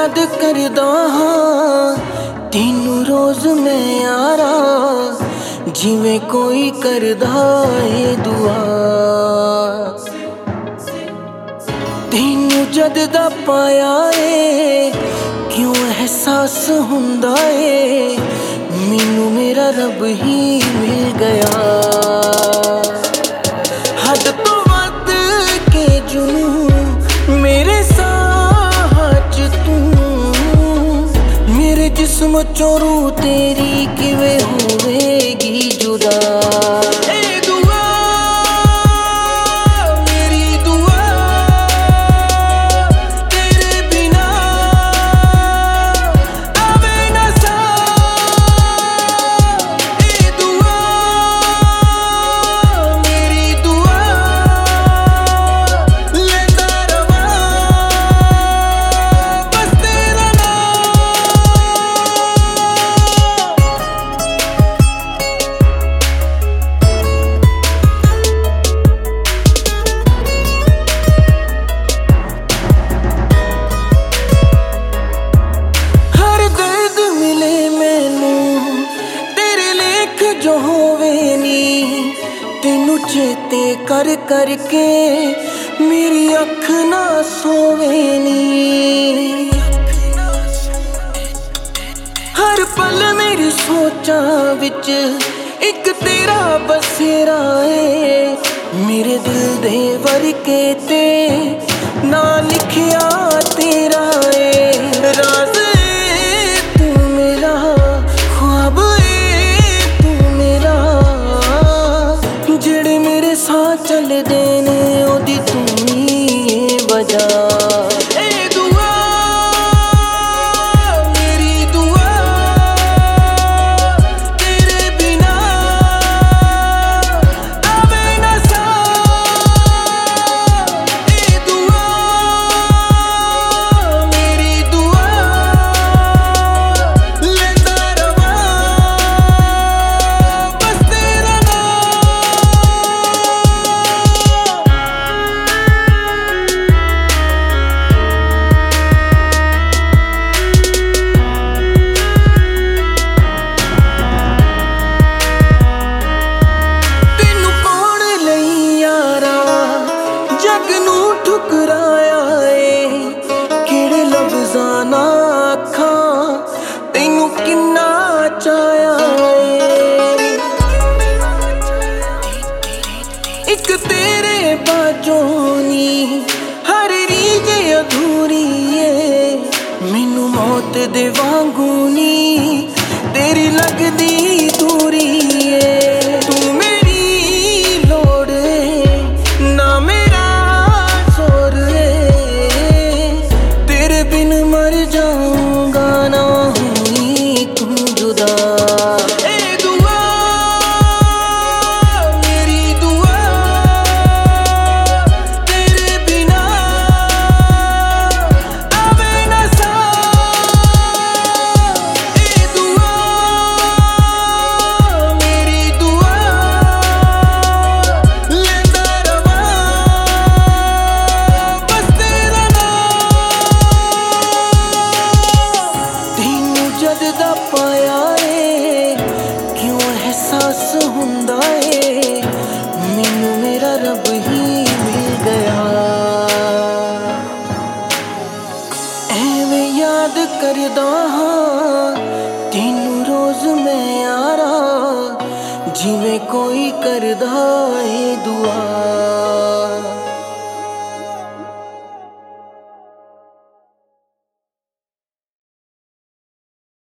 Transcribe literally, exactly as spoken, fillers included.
याद करदा हाँ तेनू रोज मैं यारा, जिवें कोई करदा है दुआ। तेनू जद दा पाया है क्यों एहसास हुंदा है, मैनू मेरा रब ही मिल गया। हद तो वध के जुनूं मेरे साह च तू, मेरे जिस्म चों रूह तेरी किवें होवेगी जुदा। ए दुआ मेरी दुआ, तेरे बिना आवे ना साह। ए दुआ मेरी दुआ, लेता रवां बस तेरा नाम। हर दर्द मिले मैनू तेरे लेख जो होवे नी, तेनू चेते कर करके मेरी अख ना सोवे नी। हर पल मेरी सोचां विच एक तेरा बसेरा है, मेरे दिल दे वर्के ते ना लिखिया तेरा है। राज है तू मेरा, ख्वाब है तू मेरा, जेड़े मेरे साथ चलदे ने ओदी तू ही है वजह। ए दुआ मेरी दुआ, तेरे बिना आवे ना साह। ए दुआ मेरी दुआ, लेता रवां बस तेरा नाम। तेनू पाउण लई यारा जग नूं ठुकराया है, किहड़े लफ्ज़ां नाल आखां तेनू किन्ना चाया है। इक तेरे बाजों नी हर रीज अधूरी है, मैनू मौत दे वांगू नी तेरी लगदी दूरी है। तू मेरी लोड़ है ना मेरा जोर है, तेरे बिन मर जाऊंगा ना हुई तू जुदा। ए दुआ मेरी दुआ, तेरे बिना आवे ना साह। ए दुआ मेरी दुआ, लेता रवां बस तेरा नाम। तेनू जद दा पाया है क्यों एहसास हुंदा है, मैनू मेरा रब ही मिल गया। एवें याद करदा हाँ तेनू रोज मैं यारा, जिवें कोई करदा है दुआ।